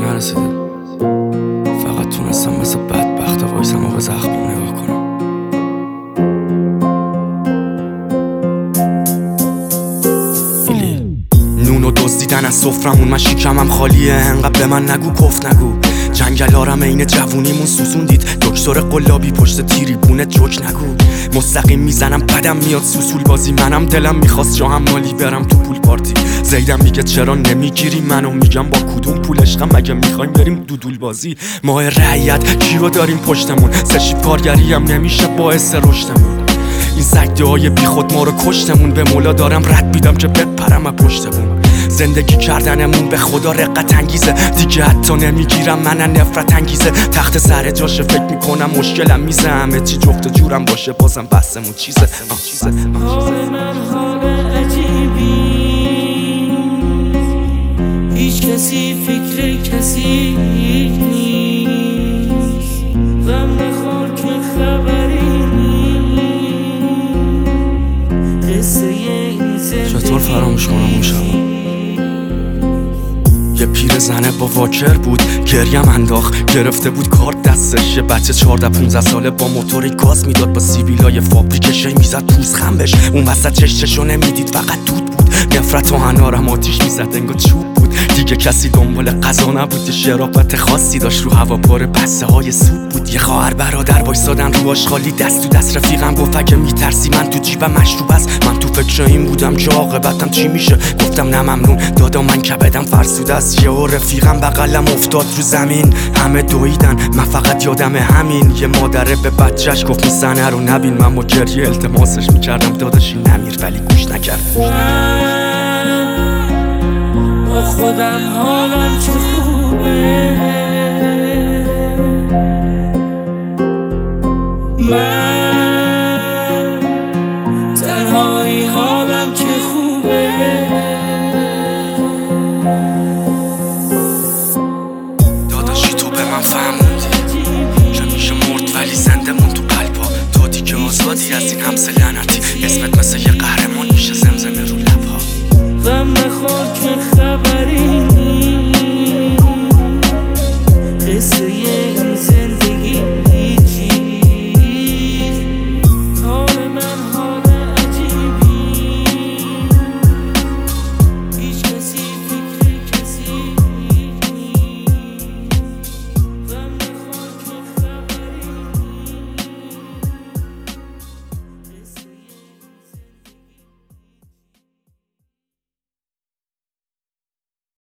نرسیده. فقط تونستم مثل بدبخت وایسم و به زخمم نگاه کنم. نون و دزدیدن از سفرمون، من شکمم خالیه، انقدر به من نگو کف نگو. جنگلارم عین جوونیمون سوزوندید، دکتر قلابی پشت تیری بونه جوک نگو. مستقیم میزنم بدم میاد سوسول بازی، منم دلم میخواست جا هم مالی برم تو پول پارتی. زیدم میگه چرا نمیگیری منو، میگم با کدوم پول عشقم، مگه میخوایم بریم دودول بازی. ماه رعیت کیو داریم پشتمون، سشیب کارگری هم نمیشه باعث رشدمون. این سگده‌های بی خود ما رو کشتمون، به مولا دارم رد میدم که بپرم از پشتمون. زندگی کردنمون به خدا رقت انگیزه، دیگه حتی نمیگیرم من نفرت انگیزه. تخت سر جاشه فکر میکنم مشکلم میزه، همه چی جفت جورم باشه بازم بحثمون چیزه. حال من حال عجیبی، هیچ کسی فکر کسی نیست. غم نخور که خبری نیست، قصه این زندگی چطور فراموش کنم اون شبا؟ یه پیر زنه با واکر بود، گریم انداخت، گرفته بود کارت دستش. یه بچه 14-15 ساله با موتوری گاز میداد، با سیبیلای فابریکشن میزد پوز خمش. اون وسط چششو نمیدید فقط دود بود، نفرت و انارم آتیش میزد انگار چوب بود. دیگه کسی دنبال غذا نبود، یه شرافت خاصی داشت، رو هوا پر بسته های سوپ بود. یه خواهر برادر وایسادن رو آشغالی، دست تو دست. رفیقم گفت اگه میترسی من تو جیبم مشروب است. من تو فکر این بودم که عاقبتم چی میشه، گفتم نه ممنون دادا من کبدم فرسوده است. یهو رفیقم بغلم افتاد رو زمین، همه دویدن من فقط یادم همین. یه مادره به بچهش گفت این صحنه رو نبین، من با گریه التماسش میکردم داداشی نمیر، ولی گوش نکرد. با خودم حالم چه خوبه، من